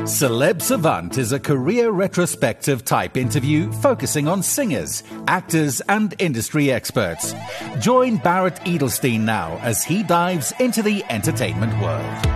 Celeb Savant is a career retrospective type interview focusing on singers, actors, and industry experts. Join Barrett Edelstein now as he dives into the entertainment world.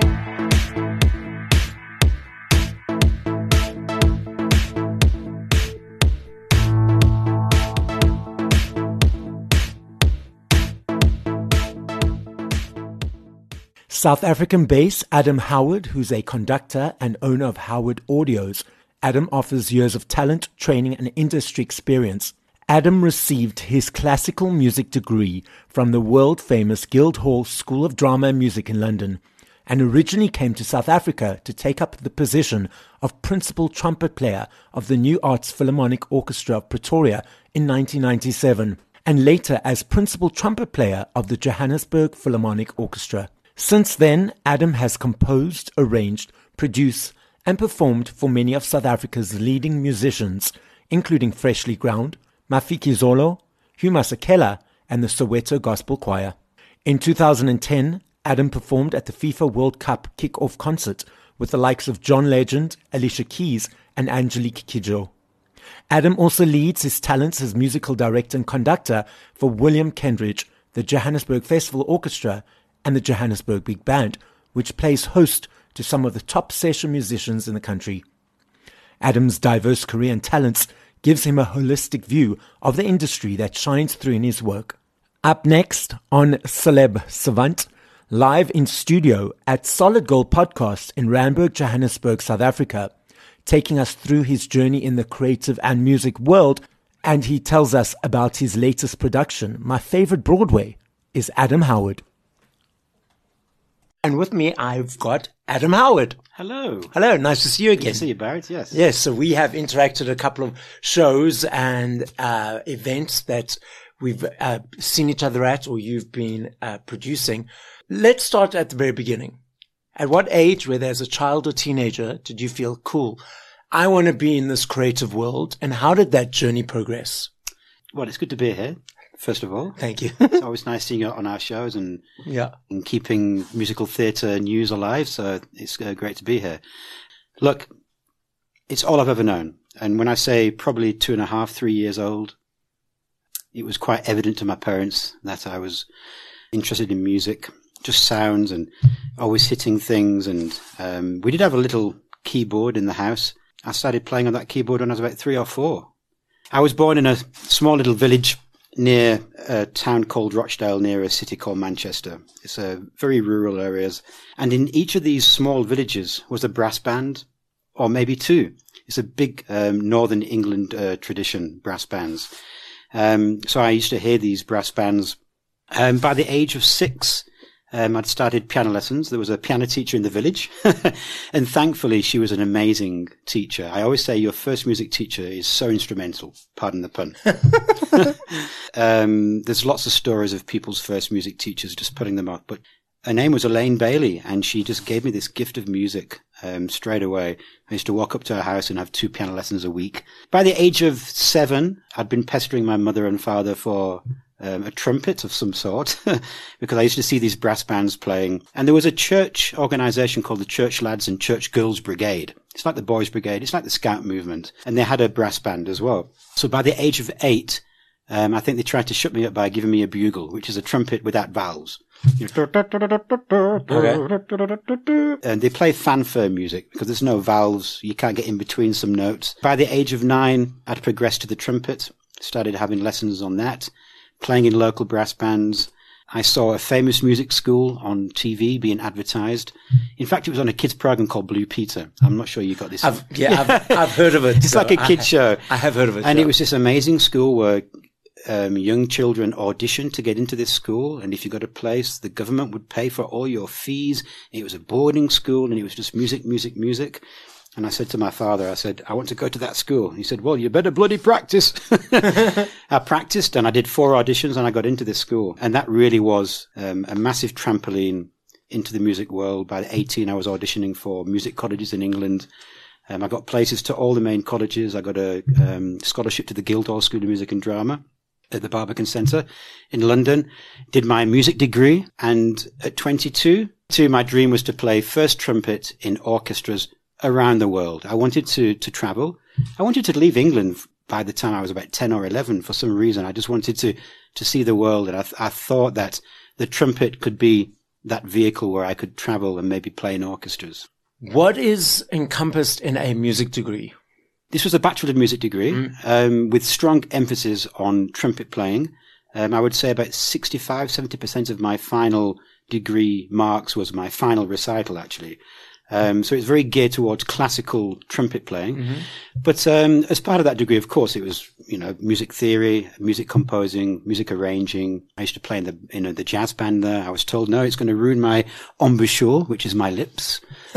South African bass Adam Howard, who's a conductor and owner of Howard Audios. Adam offers years of talent, training, and industry experience. Adam received his classical music degree from the world-famous Guildhall School of Drama and Music in London, and originally came to South Africa to take up the position of principal trumpet player of the New Arts Philharmonic Orchestra of Pretoria in 1997, and later as principal trumpet player of the Johannesburg Philharmonic Orchestra. Since then, Adam has composed, arranged, produced, and performed for many of South Africa's leading musicians, including Freshly Ground, Mafikizolo, Hugh Masekela, and the Soweto Gospel Choir. In 2010, Adam performed at the FIFA World Cup kick-off concert with the likes of John Legend, Alicia Keys, and Angelique Kidjo. Adam also leads his talents as musical director and conductor for William Kendridge, the Johannesburg Festival Orchestra, and the Johannesburg Big Band, which plays host to some of the top session musicians in the country. Adam's diverse career and talents gives him a holistic view of the industry that shines through in his work. Up next on Celeb Savant, live in studio at Solid Gold Podcast in Randburg, Johannesburg, South Africa, taking us through his journey in the creative and music world, and he tells us about his latest production, My Favorite Broadway, is Adam Howard. And with me, I've got Adam Howard. Hello. Hello, nice to see you again. Good to see you, Barrett, yes. Yes, so we have interacted a couple of shows and events that we've seen each other at or you've been producing. Let's start at the very beginning. At what age, whether as a child or teenager, did you feel, cool, I want to be in this creative world? And how did that journey progress? Well, it's good to be here. First of all, thank you. It's always nice seeing you on our shows and keeping musical theatre news alive. So it's great to be here. Look, it's all I've ever known. And when I say probably 2.5, 3 years old, it was quite evident to my parents that I was interested in music, just sounds and always hitting things. And we did have a little keyboard in the house. I started playing on that keyboard when I was about 3 or 4. I was born in a small little village near a town called Rochdale, near a city called Manchester. It's a very rural areas. And in each of these small villages was a brass band, or maybe 2. It's a big Northern England tradition, brass bands. So I used to hear these brass bands. By the age of 6, I'd started piano lessons. There was a piano teacher in the village, and thankfully she was an amazing teacher. I always say your first music teacher is so instrumental, pardon the pun. There's lots of stories of people's first music teachers, just putting them up. But her name was Elaine Bailey, and she just gave me this gift of music straight away. I used to walk up to her house and have 2 piano lessons a week. By the age of 7, I'd been pestering my mother and father for a trumpet of some sort, because I used to see these brass bands playing. And there was a church organization called the Church Lads and Church Girls Brigade. It's like the Boys Brigade. It's like the Scout movement. And they had a brass band as well. So by the age of 8, I think they tried to shut me up by giving me a bugle, which is a trumpet without valves. Okay. And they play fanfare music because there's no valves. You can't get in between some notes. By the age of 9, I'd progressed to the trumpet, started having lessons on that, playing in local brass bands. I saw a famous music school on TV being advertised. In fact, it was on a kids program called Blue Peter. I'm not sure you got this. I've heard of it. It's like a kid show. I have heard of it. And it was this amazing school where young children auditioned to get into this school. And if you got a place, the government would pay for all your fees. It was a boarding school and it was just music, music, music. And I said to my father, I said, I want to go to that school. He said, well, you better bloody practice. I practiced and I did 4 auditions and I got into this school. And that really was a massive trampoline into the music world. By 18, I was auditioning for music colleges in England. I got places to all the main colleges. I got a scholarship to the Guildhall School of Music and Drama at the Barbican Centre in London. Did my music degree. And at 22, my dream was to play first trumpet in orchestras around the world. I wanted to travel. I wanted to leave England by the time I was about 10 or 11 for some reason. I just wanted to see the world. And I thought that the trumpet could be that vehicle where I could travel and maybe play in orchestras. What is encompassed in a music degree? This was a Bachelor of Music degree, with strong emphasis on trumpet playing. I would say about 65-70% of my final degree marks was my final recital, actually. So it's very geared towards classical trumpet playing. Mm-hmm. But as part of that degree, of course, it was, music theory, music composing, music arranging. I used to play in the jazz band there. I was told, no, it's going to ruin my embouchure, which is my lips,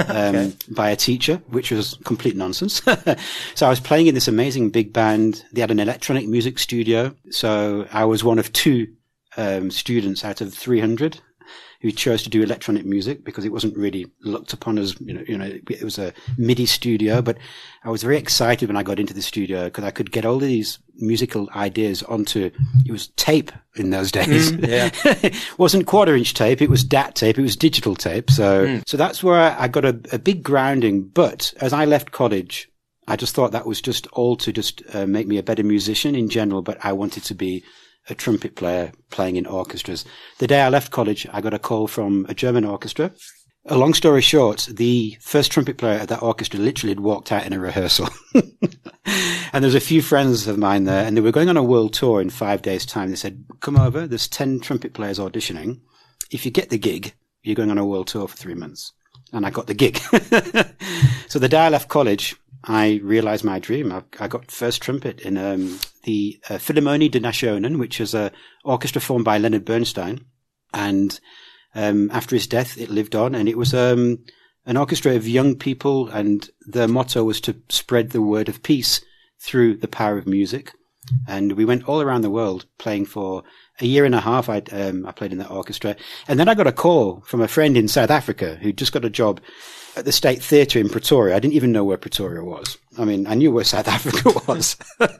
by a teacher, which was complete nonsense. So I was playing in this amazing big band. They had an electronic music studio. So I was one of 2 students out of 300 who chose to do electronic music because it wasn't really looked upon as, it was a MIDI studio. But I was very excited when I got into the studio because I could get all of these musical ideas onto, it was tape in those days. It wasn't 1/4-inch tape. It was DAT tape. It was digital tape. So that's where I got a big grounding. But as I left college, I just thought that was just all to just make me a better musician in general. But I wanted to be a trumpet player playing in orchestras. The day I left college, I got a call from a German orchestra. A long story short, the first trumpet player at that orchestra literally had walked out in a rehearsal. And there's a few friends of mine there, and they were going on a world tour in 5 days' time. They said, come over, there's 10 trumpet players auditioning. If you get the gig, you're going on a world tour for 3 months. And I got the gig. So the day I left college, I realized my dream. I got first trumpet in the Philharmonie der Nationen, which is an orchestra formed by Leonard Bernstein. And after his death, it lived on. And it was an orchestra of young people. And their motto was to spread the word of peace through the power of music. And we went all around the world playing for a year and a half. I played in that orchestra. And then I got a call from a friend in South Africa who just got a job at the State Theatre in Pretoria. I didn't even know where Pretoria was. I mean, I knew where South Africa was.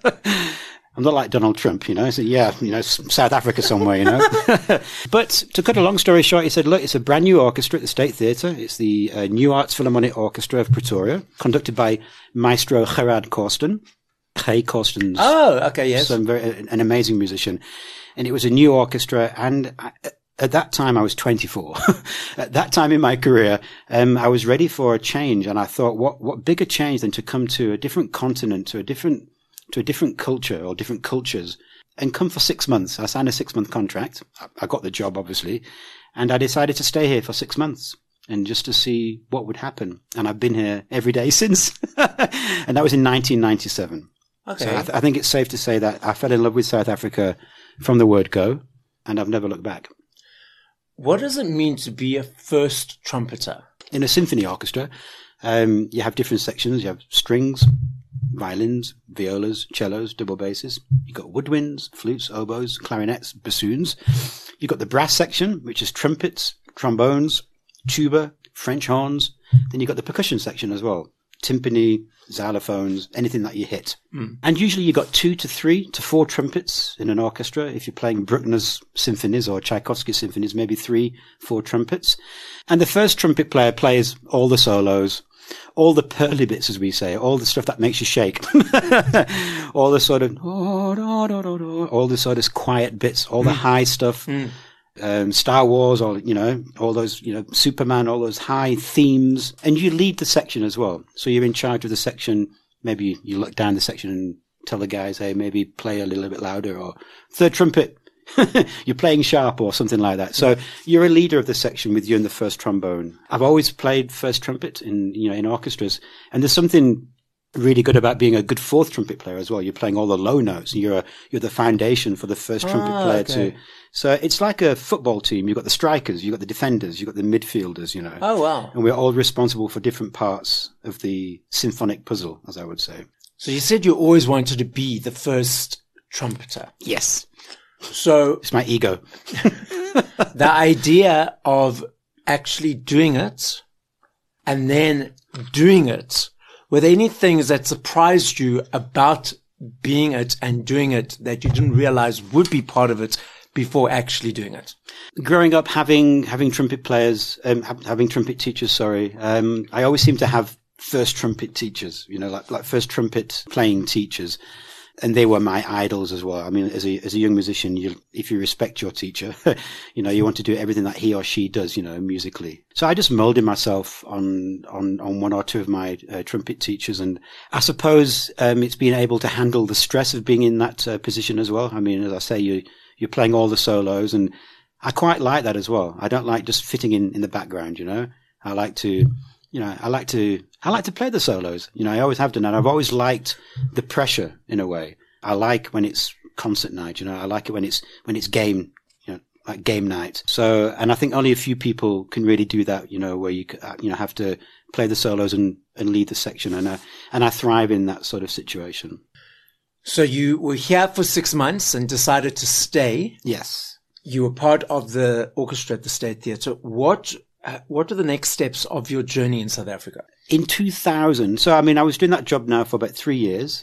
I'm not like Donald Trump, So South Africa somewhere, But to cut a long story short, he said, look, it's a brand new orchestra at the State Theatre. It's the New Arts Philharmonic Orchestra of Pretoria, conducted by Maestro Gerard Korsten. Hey, Korsten's. Oh, okay, yes. An amazing musician. And it was a new orchestra, and at that time, I was 24. At that time in my career, I was ready for a change. And I thought, what bigger change than to come to a different continent, to a different culture or different cultures, and come for 6 months. I signed a 6-month contract. I got the job, obviously. And I decided to stay here for 6 months and just to see what would happen. And I've been here every day since. And that was in 1997. Okay. So I think it's safe to say that I fell in love with South Africa from the word go, and I've never looked back. What does it mean to be a first trumpeter? In a symphony orchestra, you have different sections. You have strings, violins, violas, cellos, double basses. You've got woodwinds, flutes, oboes, clarinets, bassoons. You've got the brass section, which is trumpets, trombones, tuba, French horns. Then you've got the percussion section as well. Timpani, xylophones, anything that you hit. And usually you've got 2 to 3 to 4 trumpets in an orchestra. If you're playing Bruckner's symphonies or Tchaikovsky's symphonies, maybe 3-4 trumpets. And the first trumpet player plays all the solos, all the pearly bits, as we say, all the stuff that makes you shake. All the sort of, all the sort of quiet bits, all the high stuff. Star Wars, or, all those, Superman, all those high themes. And you lead the section as well. So you're in charge of the section. Maybe you look down the section and tell the guys, hey, maybe play a little bit louder, or third trumpet, you're playing sharp, or something like that. So you're a leader of the section with you in the first trombone. I've always played first trumpet in orchestras. And there's something really good about being a good fourth trumpet player as well. You're playing all the low notes, and you're the foundation for the first trumpet player too. So it's like a football team. You've got the strikers, you've got the defenders, you've got the midfielders, Oh, wow. And we're all responsible for different parts of the symphonic puzzle, as I would say. So you said you always wanted to be the first trumpeter. Yes. So it's my ego. The idea of actually doing it and then doing it, were there any things that surprised you about being it and doing it that you didn't realize would be part of it before actually doing it? Growing up, having trumpet players, having trumpet teachers, I always seem to have first trumpet teachers, like first trumpet playing teachers. And they were my idols as well. I mean, as a young musician, if you respect your teacher, you want to do everything that he or she does, musically. So I just molded myself on one or two of my trumpet teachers. And I suppose, it's being able to handle the stress of being in that position as well. I mean, as I say, you're playing all the solos, and I quite like that as well. I don't like just fitting in the background, I like to, I like to play the solos. I always have done, and I've always liked the pressure in a way. I like when it's concert night, I like it when it's game, like game night. So, and I think only a few people can really do that, where you have to play the solos and lead the section. And I thrive in that sort of situation. So you were here for 6 months and decided to stay. Yes. You were part of the orchestra at the State Theatre. What are the next steps of your journey in South Africa? In 2000, so I mean, I was doing that job now for about 3 years,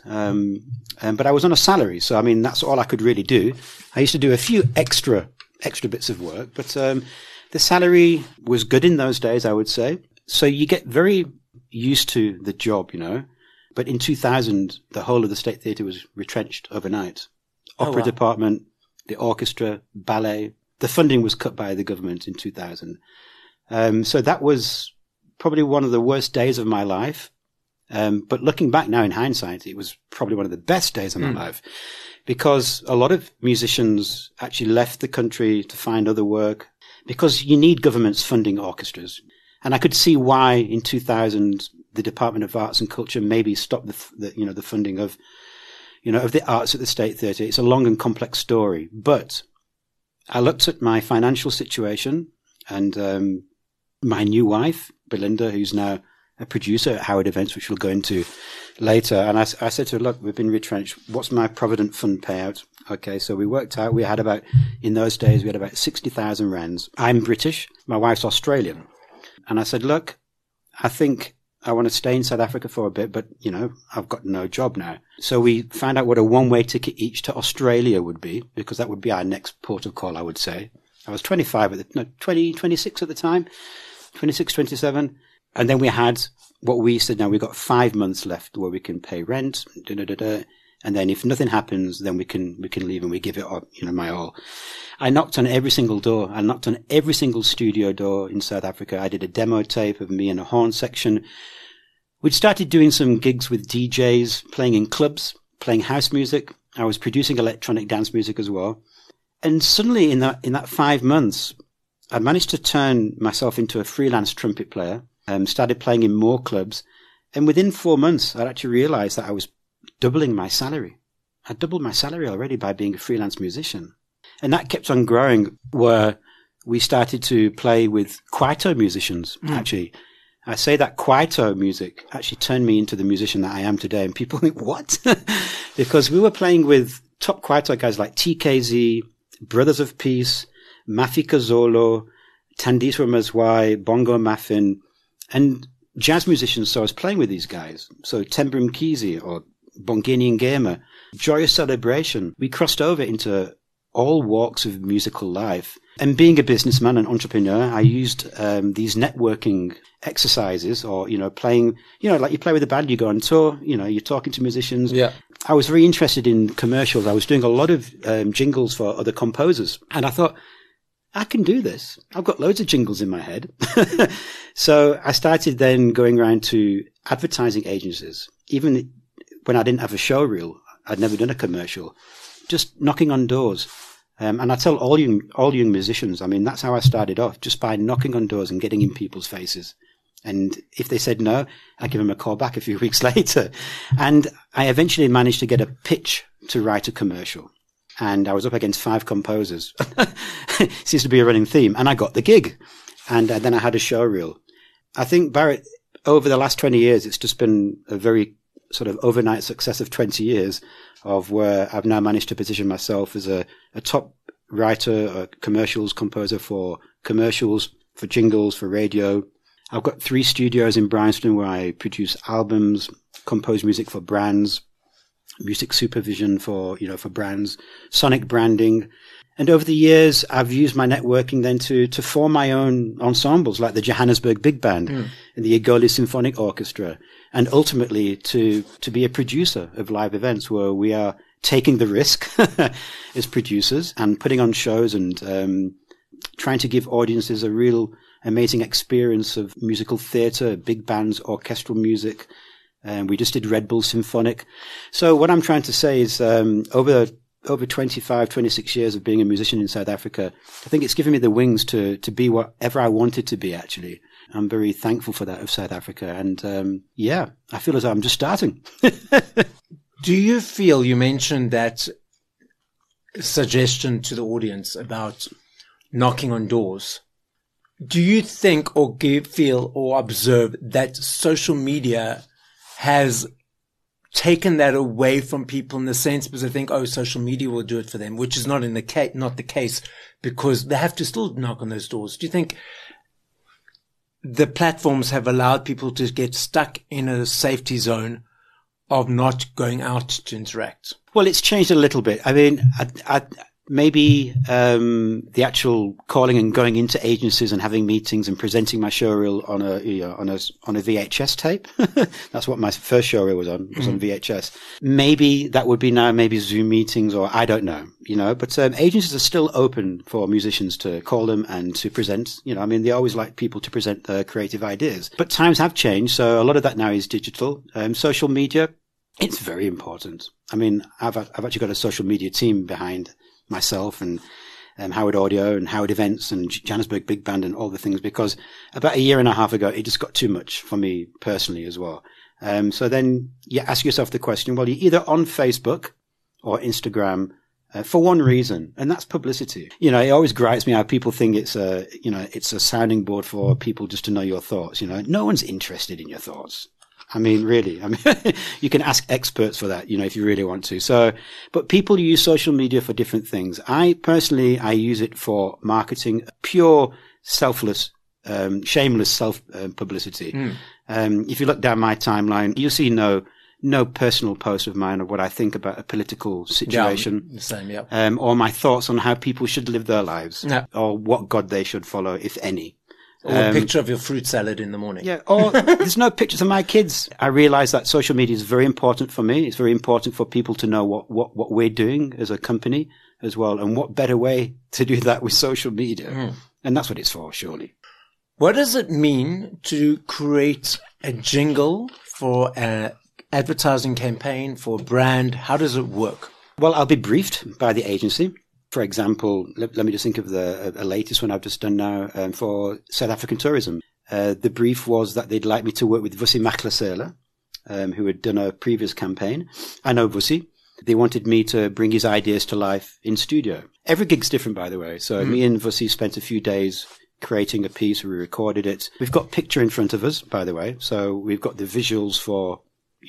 but I was on a salary, so I mean, that's all I could really do. I used to do a few extra bits of work, but the salary was good in those days, I would say. So you get very used to the job, But in 2000, the whole of the State Theatre was retrenched overnight. Opera department, the orchestra, ballet. The funding was cut by the government in 2000. So that was probably one of the worst days of my life. But looking back now in hindsight, it was probably one of the best days of my life, because a lot of musicians actually left the country to find other work, because you need governments funding orchestras. And I could see why in 2000, the Department of Arts and Culture maybe stopped the funding of the arts at the State Theatre. It's a long and complex story, but I looked at my financial situation and, my new wife, Belinda, who's now a producer at Howard Events, which we'll go into later. And I said to her, look, we've been retrenched. What's my Provident Fund payout? Okay. So we worked out, in those days, we had about 60,000 rands. I'm British. My wife's Australian. And I said, look, I think I want to stay in South Africa for a bit, but, I've got no job now. So we found out what a one-way ticket each to Australia would be, because that would be our next port of call, I would say. I was 26 at the time. 26, 27. And then we had what we said, now we've got 5 months left where we can pay rent. And then if nothing happens, then we can leave, and we give it up, my all. I knocked on every single door. I knocked on every single studio door in South Africa. I did a demo tape of me in a horn section. We'd started doing some gigs with DJs, playing in clubs, playing house music. I was producing electronic dance music as well. And suddenly in that 5 months, I managed to turn myself into a freelance trumpet player, started playing in more clubs. And within 4 months, I actually realized that I was doubling my salary. I doubled my salary already by being a freelance musician. And that kept on growing, where we started to play with Kwaito musicians, actually. I say that Kwaito music actually turned me into the musician that I am today. And people think, what? Because we were playing with top Kwaito guys like TKZ, Brothers of Peace, Mafika Zolo, Thandiswa Mazwai, Bongo Maffin, and jazz musicians. So I was playing with these guys. So Themba Mkhize or Bongeni Ngema, Joyous Celebration. We crossed over into all walks of musical life. And being a businessman and entrepreneur, I used these networking exercises, or, playing, like you play with a band, you go on tour, you're talking to musicians. Yeah. I was very interested in commercials. I was doing a lot of jingles for other composers. And I thought, I can do this. I've got loads of jingles in my head. So I started then going around to advertising agencies. Even when I didn't have a show reel, I'd never done a commercial, just knocking on doors. And I tell all young musicians, I mean, that's how I started off, just by knocking on doors and getting in people's faces. And if they said no, I give them a call back a few weeks later. And I eventually managed to get a pitch to write a commercial. And I was up against 5 composers. Seems to be a running theme. And I got the gig. And then I had a show reel. I think, Barrett, over the last 20 years, it's just been a very sort of overnight success of 20 years of where I've now managed to position myself as a top writer, a commercials composer for commercials, for jingles, for radio. I've got 3 studios in Bryanston where I produce albums, compose music for brands, music supervision for brands, sonic branding. And over the years, I've used my networking then to form my own ensembles like the Johannesburg Big Band and the Egoli Symphonic Orchestra, and ultimately to be a producer of live events where we are taking the risk as producers and putting on shows and trying to give audiences a real amazing experience of musical theatre, big bands, orchestral music. We just did Red Bull Symphonic. So what I'm trying to say is over 25, 26 years of being a musician in South Africa, I think it's given me the wings to be whatever I wanted to be, actually. I'm very thankful for that of South Africa. And I feel as though I'm just starting. Do you feel, you mentioned that suggestion to the audience about knocking on doors. Do you think or feel or observe that social media has taken that away from people in the sense because they think, social media will do it for them, which is not the case because they have to still knock on those doors. Do you think the platforms have allowed people to get stuck in a safety zone of not going out to interact? Well, it's changed a little bit. I mean, maybe the actual calling and going into agencies and having meetings and presenting my showreel on a VHS tape. That's what my first showreel was on VHS. Maybe that would be now maybe Zoom meetings, or I don't know, but agencies are still open for musicians to call them and to present. I mean, they always like people to present their creative ideas, but times have changed. So a lot of that now is digital. Social media, it's very important. I mean, I've actually got a social media team behind myself and Howard Audio and Howard Events and Johannesburg Big Band and all the things, because about a year and a half ago, it just got too much for me personally as well. So then you ask yourself the question, well, you're either on Facebook or Instagram for one reason, and that's publicity. It always gripes me how people think it's a sounding board for people just to know your thoughts. No one's interested in your thoughts. I mean, really, you can ask experts for that, if you really want to. So, but people use social media for different things. I use it for marketing, pure, selfless, shameless self-publicity. If you look down my timeline, you'll see no personal post of mine of what I think about a political situation. Yeah, the same, yeah. Or my thoughts on how people should live their lives. Yeah. Or what God they should follow, if any. Or a picture of your fruit salad in the morning. Yeah, or there's no pictures of my kids. I realize that social media is very important for me. It's very important for people to know what we're doing as a company as well. And what better way to do that with social media? And that's what it's for, surely. What does it mean to create a jingle for an advertising campaign, for a brand? How does it work? Well, I'll be briefed by the agency. For example, let me just think of the latest one I've just done now for South African tourism. The brief was that they'd like me to work with Vusi Maklasela, who had done a previous campaign. I know Vusi. They wanted me to bring his ideas to life in studio. Every gig's different, by the way. So me and Vusi spent a few days creating a piece. We recorded it. We've got picture in front of us, by the way. So we've got the visuals for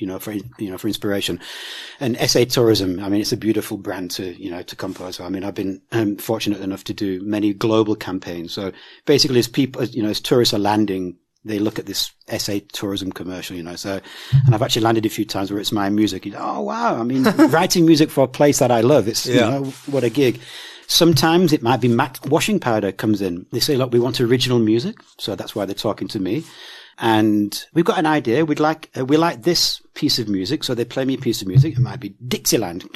inspiration. And SA Tourism, I mean, it's a beautiful brand to compose. I mean, I've been fortunate enough to do many global campaigns. So basically, as tourists are landing, they look at this SA Tourism commercial, so, and I've actually landed a few times where it's my music. Oh, wow. I mean, writing music for a place that I love. It's, what a gig. Sometimes it might be MAC washing powder comes in. They say, look, we want original music. So that's why they're talking to me. And we've got an idea. We like this piece of music. So they play me a piece of music. It might be Dixieland.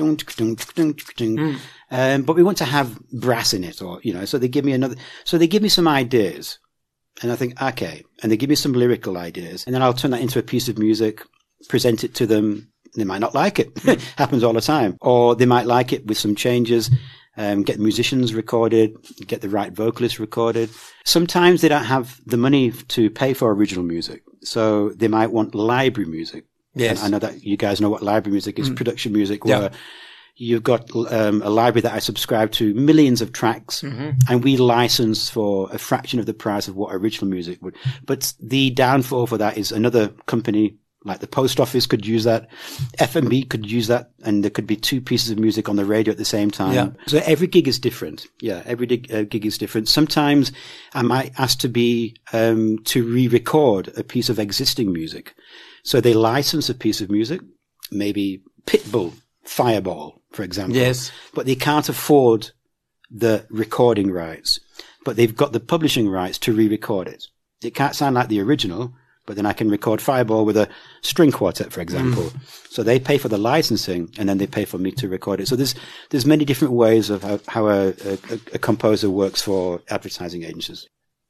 But we want to have brass in it, or, so they give me some ideas. And I think, okay. And they give me some lyrical ideas. And then I'll turn that into a piece of music, present it to them. They might not like it. Happens all the time. Or they might like it with some changes. Get musicians recorded, get the right vocalists recorded. Sometimes they don't have the money to pay for original music. So they might want library music. Yes. And I know that you guys know what library music is, production music, where you've got a library that I subscribe to, millions of tracks, and we license for a fraction of the price of what original music would. But the downfall for that is another company, like the post office could use that, FMB could use that, and there could be two pieces of music on the radio at the same time. Yeah. So every gig is different. Yeah, every gig is different. Sometimes I might ask to be to re-record a piece of existing music. So they license a piece of music, maybe Pitbull Fireball, for example. Yes. But they can't afford the recording rights. But they've got the publishing rights to re-record it. It can't sound like the original, but then I can record Fireball with a string quartet, for example. So they pay for the licensing, and then they pay for me to record it. So there's many different ways of how a composer works for advertising agencies.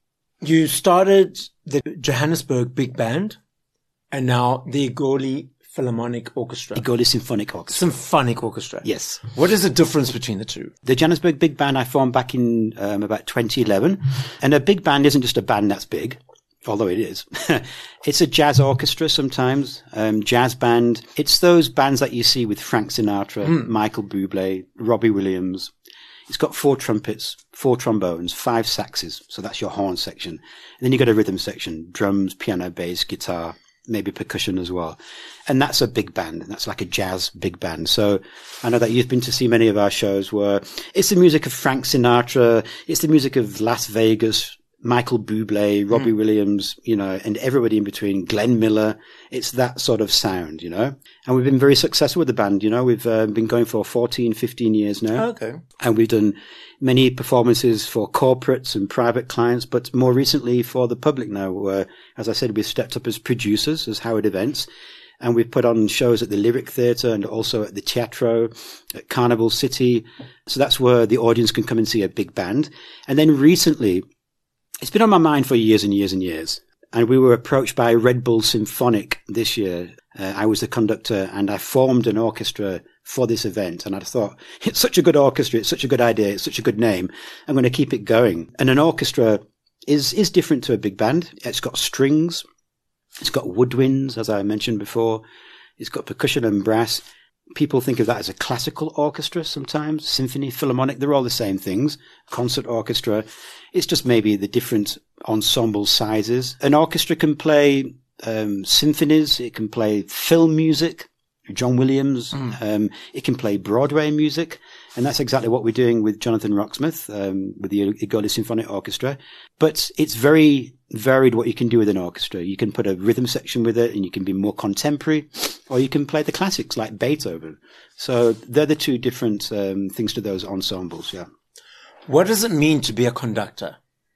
You started the Johannesburg Big Band, and now the Egoli Philharmonic Orchestra. Egoli Symphonic Orchestra. Symphonic Orchestra. Yes. What is the difference between the two? The Johannesburg Big Band I formed back in about 2011. And a big band isn't just a band that's big, although it is. It's a jazz orchestra sometimes, jazz band. It's those bands that you see with Frank Sinatra, Michael Bublé, Robbie Williams. It's got 4 trumpets, 4 trombones, 5 saxes. So that's your horn section. And then you got a rhythm section, drums, piano, bass, guitar, maybe percussion as well. And that's a big band. That's like a jazz big band. So I know that you've been to see many of our shows where it's the music of Frank Sinatra. It's the music of Las Vegas, Michael Bublé, Robbie Williams, and everybody in between, Glenn Miller. It's that sort of sound, And we've been very successful with the band, We've been going for 14, 15 years now. Okay. And we've done many performances for corporates and private clients, but more recently for the public now, where, as I said, we've stepped up as producers, as Howard Events. And we've put on shows at the Lyric Theatre and also at the Teatro, at Carnival City. So that's where the audience can come and see a big band. And then recently, it's been on my mind for years and years and years. And we were approached by Red Bull Symphonic this year. I was the conductor and I formed an orchestra for this event. And I thought, it's such a good orchestra. It's such a good idea. It's such a good name. I'm going to keep it going. And an orchestra is different to a big band. It's got strings. It's got woodwinds, as I mentioned before. It's got percussion and brass. People think of that as a classical orchestra sometimes, symphony, philharmonic, they're all the same things. Concert orchestra. It's just maybe the different ensemble sizes. An orchestra can play symphonies, it can play film music, John Williams, it can play Broadway music, and that's exactly what we're doing with Jonathan Rocksmith, with the Egoli Symphonic Orchestra. But it's very varied what you can do with an orchestra. You can put a rhythm section with it, and you can be more contemporary, or you can play the classics like Beethoven. So they're the two different things to those ensembles, yeah. What does it mean to be a conductor?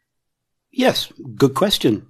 Yes, good question.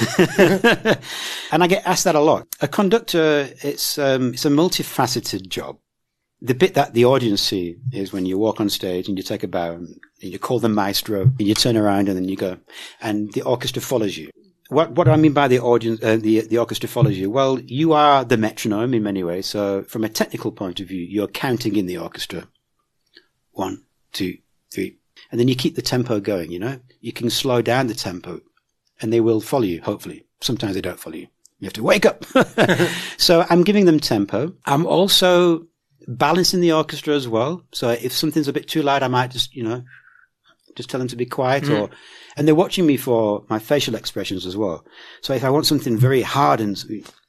And I get asked that a lot. A conductor, it's a multifaceted job. The bit that the audience see is when you walk on stage and you take a bow and you call the maestro and you turn around and then you go, and the orchestra follows you. What do I mean by the audience? The orchestra follows you. Well, you are the metronome in many ways. So from a technical point of view, you're counting in the orchestra. 1, 2, 3. And then you keep the tempo going, You can slow down the tempo and they will follow you, hopefully. Sometimes they don't follow you. You have to wake up. So I'm giving them tempo. I'm also balancing the orchestra as well. So if something's a bit too loud, I might just tell them to be quiet and they're watching me for my facial expressions as well. So if I want something very hard and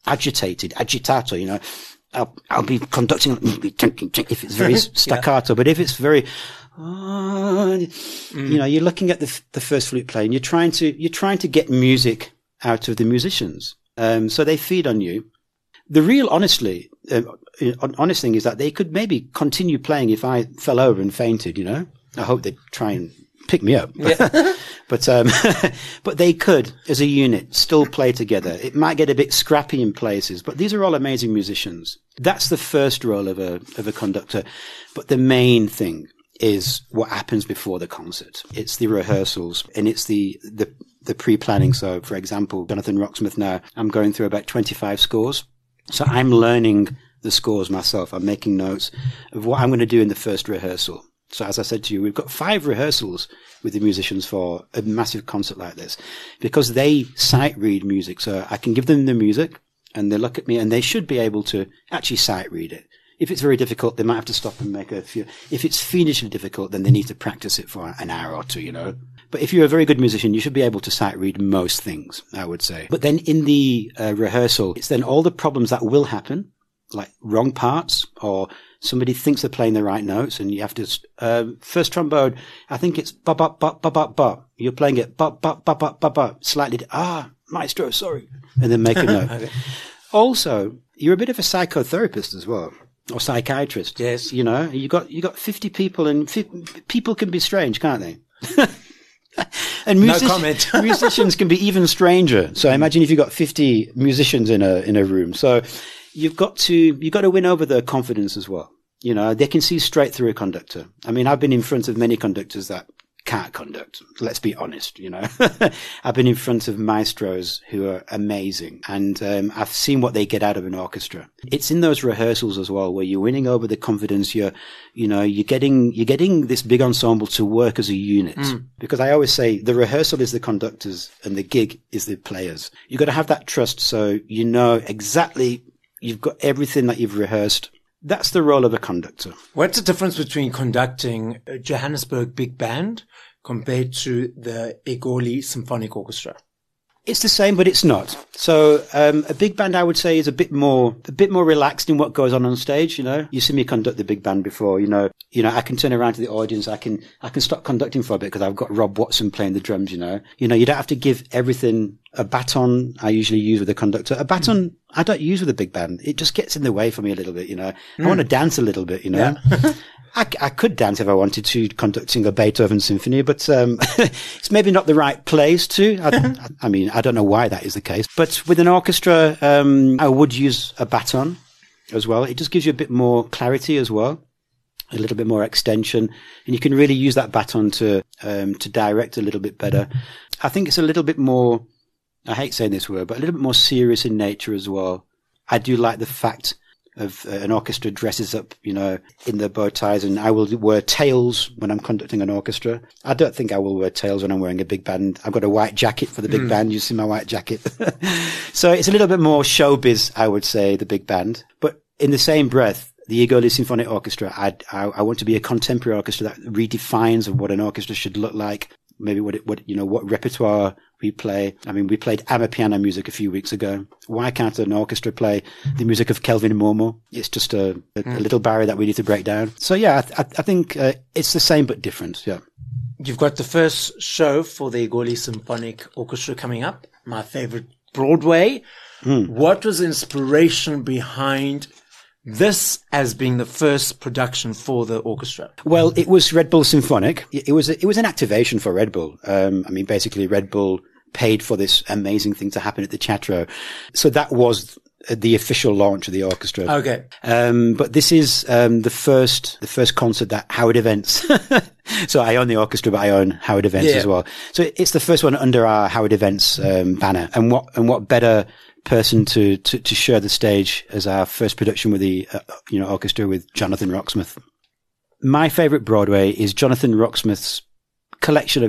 agitato, I'll be conducting if it's very staccato, but if it's very, you're looking at the first flute player and you're trying to get music out of the musicians. So they feed on you. The real honest thing is that they could maybe continue playing if I fell over and fainted, I hope they'd try and pick me up. But they could, as a unit, still play together. It might get a bit scrappy in places, but these are all amazing musicians. That's the first role of a conductor. But the main thing is what happens before the concert. It's the rehearsals and it's the pre-planning. So, for example, Jonathan Rocksmith now, I'm going through about 25 scores. So I'm learning the scores myself. I'm making notes of what I'm going to do in the first rehearsal. So as I said to you, we've got 5 rehearsals with the musicians for a massive concert like this because they sight read music. So I can give them the music and they look at me and they should be able to actually sight read it. If it's very difficult, they might have to stop and make a few. If it's fiendishly difficult, then they need to practice it for an hour or two, But if you're a very good musician, you should be able to sight read most things, I would say. But then in the rehearsal, it's then all the problems that will happen, like wrong parts or somebody thinks they're playing the right notes and you have to, first trombone, I think it's ba ba ba ba ba ba. You're playing it ba ba ba ba ba ba, slightly, maestro, sorry. And then make a note. Okay. Also, you're a bit of a psychotherapist as well. or psychiatrist. Yes. You know, you got 50 people, and people can be strange, can't they? And no comment. musicians can be even stranger. So imagine if you've got 50 musicians in a room. So you've got to win over their confidence as well. You know, they can see straight through a conductor. I mean, I've been in front of many conductors that can't conduct. Let's be honest, you know. I've been in front of maestros who are amazing, and I've seen what they get out of an orchestra. It's in those rehearsals as well where you're winning over the confidence. You're getting this big ensemble to work as a unit. Because I always say the rehearsal is the conductors and the gig is the players. You've got to have that trust, so you know exactly you've got everything that you've rehearsed. That's the role of a conductor. What's the difference between conducting a Johannesburg big band compared to the Egoli Symphonic Orchestra? It's the same, but it's not. So a big band, I would say, is a bit more relaxed in what goes on stage. You know, you see me conduct the big band before. You know, I can turn around to the audience. I can stop conducting for a bit because I've got Rob Watson playing the drums. You know, you don't have to give everything. A baton I usually use with a conductor. A baton I don't use with a big band. It just gets in the way for me a little bit. You know, I want to dance a little bit. You know. Yeah. I could dance if I wanted to, conducting a Beethoven symphony, but it's maybe not the right place to. I mean, I don't know why that is the case. But with an orchestra, I would use a baton as well. It just gives you a bit more clarity as well, a little bit more extension, and you can really use that baton to direct a little bit better. I think it's a little bit more, I hate saying this word, but a little bit more serious in nature as well. I do like the fact of an orchestra dresses up, you know, in their bow ties, and I will wear tails when I'm conducting an orchestra. I don't think I will wear tails when I'm wearing a big band. I've got a white jacket for the big band. You see my white jacket. So it's a little bit more showbiz, I would say, the big band. But in the same breath, the Egoli Symphonic Orchestra, I want to be a contemporary orchestra that redefines of what an orchestra should look like. Maybe what repertoire we play. I mean, we played Amapiano music a few weeks ago. Why can't an orchestra play the music of Kelvin Momo? It's just a little barrier that we need to break down. So yeah, I think it's the same but different. Yeah. You've got the first show for the Egoli Symphonic Orchestra coming up. My favorite, Broadway. What was the inspiration behind this as being the first production for the orchestra? Well, it was Red Bull Symphonic. It was an activation for Red Bull. I mean, basically Red Bull paid for this amazing thing to happen at the Teatro. So that was the official launch of the orchestra. Okay. But this is the first concert that Howard Events. So I own the orchestra, but I own Howard Events as well. So it's the first one under our Howard Events banner. And what better person to share the stage as our first production with the orchestra with Jonathan Rocksmith. My favorite Broadway is Jonathan Rocksmith's collection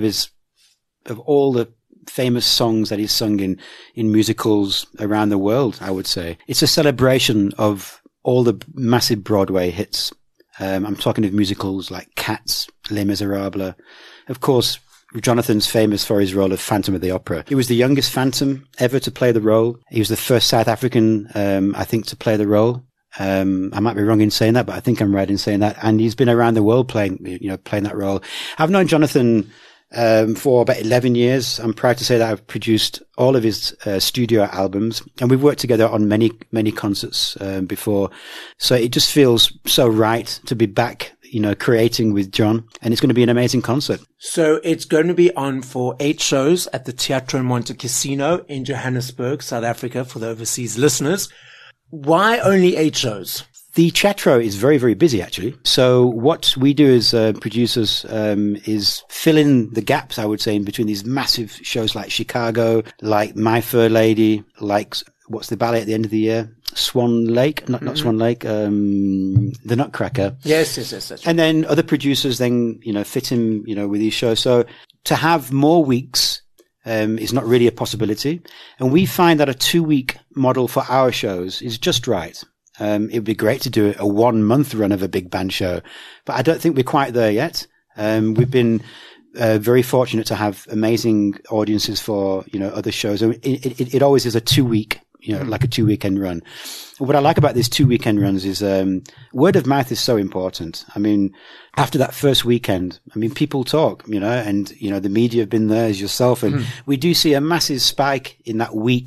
of all the famous songs that he's sung in musicals around the world, I would say. It's a celebration of all the massive Broadway hits. I'm talking of musicals like Cats, Les Miserables. Of course, Jonathan's famous for his role of Phantom of the Opera. He was the youngest Phantom ever to play the role. He was the first South African, I think, to play the role. I might be wrong in saying that, but I think I'm right in saying that. And he's been around the world playing that role. I've known Jonathan for about 11 years. I'm proud to say that I've produced all of his studio albums, and we've worked together on many, many concerts before. So it just feels so right to be back, creating with John, and it's going to be an amazing concert. So it's going to be on for 8 shows at the Teatro Montecasino in Johannesburg, South Africa, for the overseas listeners. Why only 8 shows? The Teatro is very, very busy, actually. So what we do as producers is fill in the gaps, I would say, in between these massive shows like Chicago, like My Fair Lady, like what's the ballet at the end of the year? Swan Lake, not Swan Lake, the Nutcracker. Yes. And then other producers then, fit in, with these shows. So to have more weeks is not really a possibility. And we find that a 2-week model for our shows is just right. It would be great to do a 1-month run of a big band show, but I don't think we're quite there yet. We've been very fortunate to have amazing audiences for, other shows. It always is a 2-week, like a 2-weekend run. What I like about these 2 weekend runs is, word of mouth is so important. I mean, after that first weekend, people talk, and, the media have been there as yourself. And we do see a massive spike in that week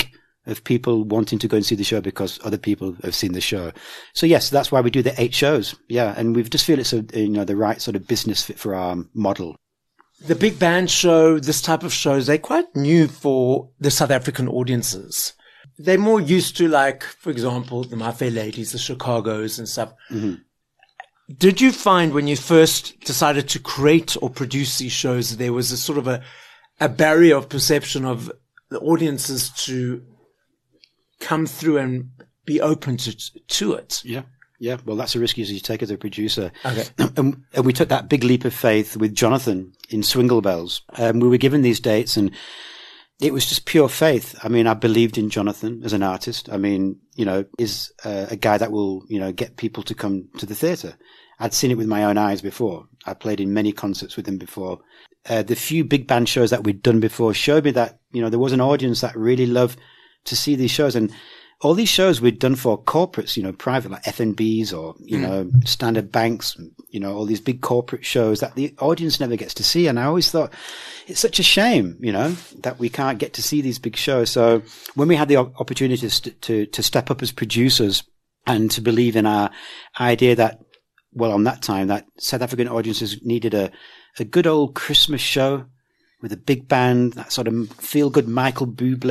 of people wanting to go and see the show because other people have seen the show. So yes, that's why we do the 8 shows. Yeah. And we just feel it's the right sort of business fit for our model. The big band show, this type of shows, they're quite new for the South African audiences. They're more used to, like, for example, the My Fair Ladies, the Chicagos and stuff. Mm-hmm. Did you find when you first decided to create or produce these shows, there was a sort of a barrier of perception of the audiences to come through and be open to it? Yeah. Yeah. Well, that's a risk you take as a producer. Okay. And we took that big leap of faith with Jonathan in Swingle Bells. We were given these dates and it was just pure faith. I mean, I believed in Jonathan as an artist. I mean, is a guy that will, get people to come to the theatre. I'd seen it with my own eyes before. I played in many concerts with him before. The few big band shows that we'd done before showed me that, there was an audience that really loved to see these shows. And all these shows we'd done for corporates, private, like FNBs or, Standard Banks, all these big corporate shows that the audience never gets to see. And I always thought it's such a shame, that we can't get to see these big shows. So when we had the opportunity to step up as producers and to believe in our idea that, well, on that time, that South African audiences needed a good old Christmas show with a big band, that sort of feel-good Michael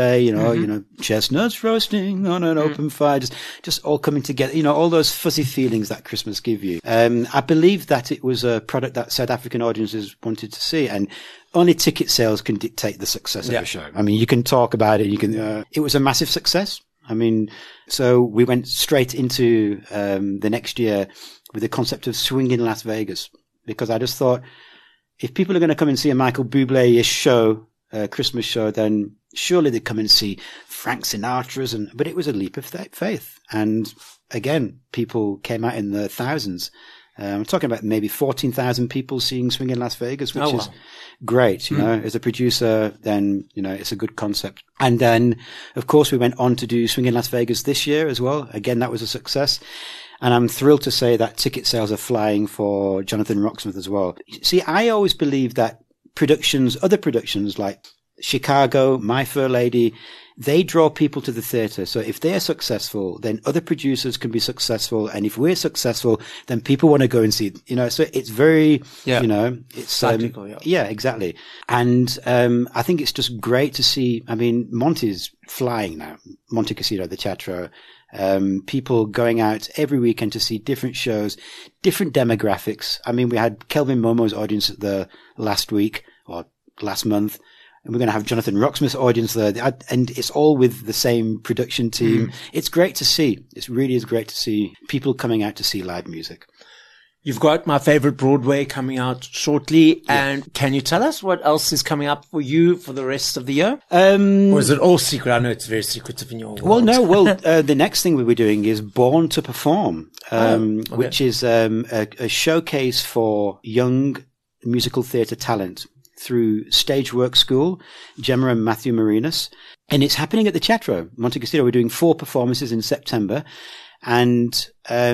Bublé, chestnuts roasting on an open fire, just all coming together, all those fuzzy feelings that Christmas give you. I believe that it was a product that South African audiences wanted to see, and only ticket sales can dictate the success of a show. I mean, you can talk about it, it was a massive success. I mean, so we went straight into the next year with the concept of Swinging Las Vegas, because I just thought, if people are going to come and see a Michael Bublé-ish show, Christmas show, then surely they'd come and see Frank Sinatra's. But it was a leap of faith. And again, people came out in the thousands. I'm talking about maybe 14,000 people seeing Swinging Las Vegas, which is great. As a producer, then, it's a good concept. And then, of course, we went on to do Swinging Las Vegas this year as well. Again, that was a success. And I'm thrilled to say that ticket sales are flying for Jonathan Rocksmith as well. See, I always believe that other productions like Chicago, My Fair Lady, they draw people to the theatre. So if they're successful, then other producers can be successful. And if we're successful, then people want to go and see it. So it's very, it's practical. Yeah, exactly. And I think it's just great to see. I mean, Monty's flying now. Monte Casino, the Teatro. People going out every weekend to see different shows, different demographics. I mean, we had Kelvin Momo's audience the last week or last month, and we're going to have Jonathan Rocksmith's audience there. And it's all with the same production team. It's great to see. It really is great to see people coming out to see live music. You've got My Favorite Broadway coming out shortly. Yeah. And can you tell us what else is coming up for you for the rest of the year? Or is it all secret? I know it's very secretive in your world. Well, no. The next thing we'll be doing is Born to Perform, which is a showcase for young musical theatre talent through Stagework School, Gemma and Matthew Marinas. And it's happening at the Teatro, Monte Casino. We're doing 4 performances in September. And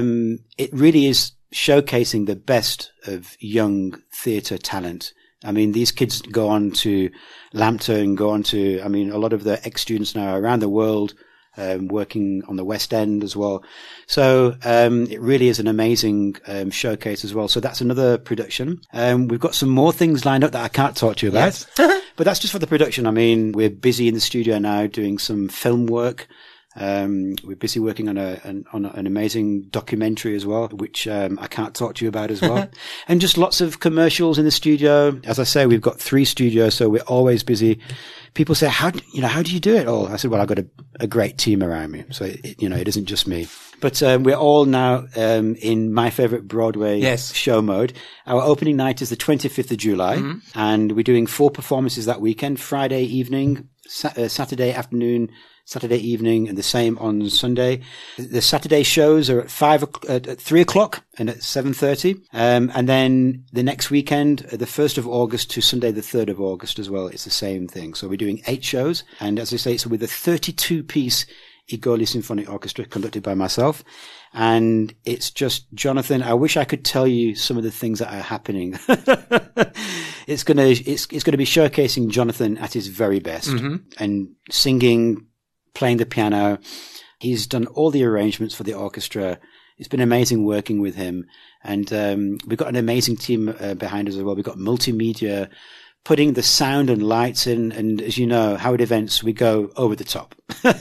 it really is showcasing the best of young theatre talent. I mean, these kids go on to Lambton, a lot of the ex-students now around the world, working on the West End as well. So, it really is an amazing, showcase as well. So that's another production. We've got some more things lined up that I can't talk to you about, but that's just for the production. I mean, we're busy in the studio now doing some film work. We're busy working on an amazing documentary as well, which I can't talk to you about as well. And just lots of commercials in the studio. As I say, we've got 3 studios, so we're always busy. People say, how do you do it all? I said, well, I've got a great team around me. So, it isn't just me. But we're all now in My Favorite Broadway show mode. Our opening night is the 25th of July, and we're doing 4 performances that weekend, Friday evening, Saturday afternoon, Saturday evening, and the same on Sunday. The Saturday shows are at 3 o'clock and at 7:30. And then the next weekend, the 1st of August to Sunday, the 3rd of August as well. It's the same thing. So we're doing 8 shows. And as I say, it's with a 32-piece Igoli Symphonic Orchestra conducted by myself. And it's just, Jonathan, I wish I could tell you some of the things that are happening. It's going to be showcasing Jonathan at his very best and singing, playing the piano. He's done all the arrangements for the orchestra. It's been amazing working with him. And we've got an amazing team behind us as well. We've got multimedia, putting the sound and lights in. And as you know, Howard Events, we go over the top.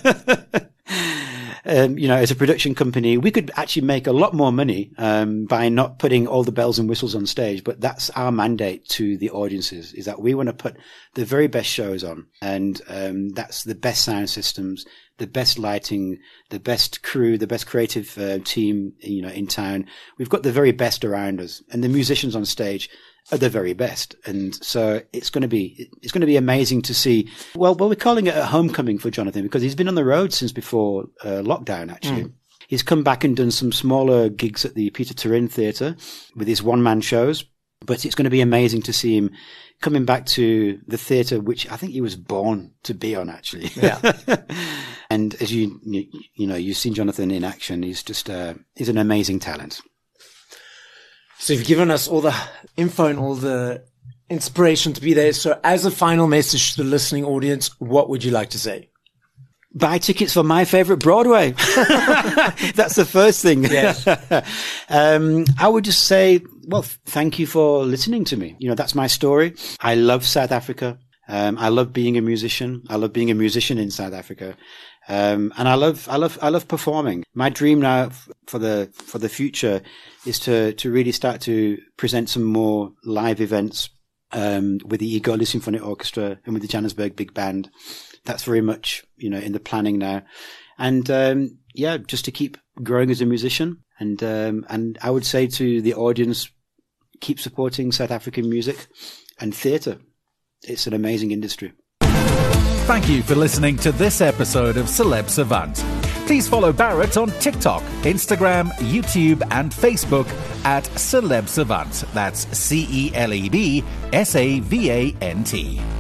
As a production company, we could actually make a lot more money by not putting all the bells and whistles on stage. But that's our mandate to the audiences, is that we want to put the very best shows on. And that's the best sound systems, the best lighting, the best crew, the best creative team, in town. We've got the very best around us, and the musicians on stage are the very best. And so it's going to be amazing to see. Well, we're calling it a homecoming for Jonathan, because he's been on the road since before lockdown, actually. He's come back and done some smaller gigs at the Peter Turin Theatre with his one-man shows. But it's going to be amazing to see him coming back to the theatre, which I think he was born to be on, actually. Yeah. And as you've seen Jonathan in action. He's just, he's an amazing talent. So you've given us all the info and all the inspiration to be there. So as a final message to the listening audience, what would you like to say? Buy tickets for my favorite Broadway. That's the first thing. Yes. I would just say, well, thank you for listening to me. That's my story. I love South Africa. I love being a musician. I love being a musician in South Africa. And I love performing. My dream now for the future is to really start to present some more live events, with the Igoli Symphonic Orchestra and with the Johannesburg Big Band. That's very much, in the planning now. And, just to keep growing as a musician. And I would say to the audience, keep supporting South African music and theatre. It's an amazing industry. Thank you for listening to this episode of Celeb Savant. Please follow Barrett on TikTok, Instagram, YouTube, and Facebook at Celeb Savant. That's CelebSavant.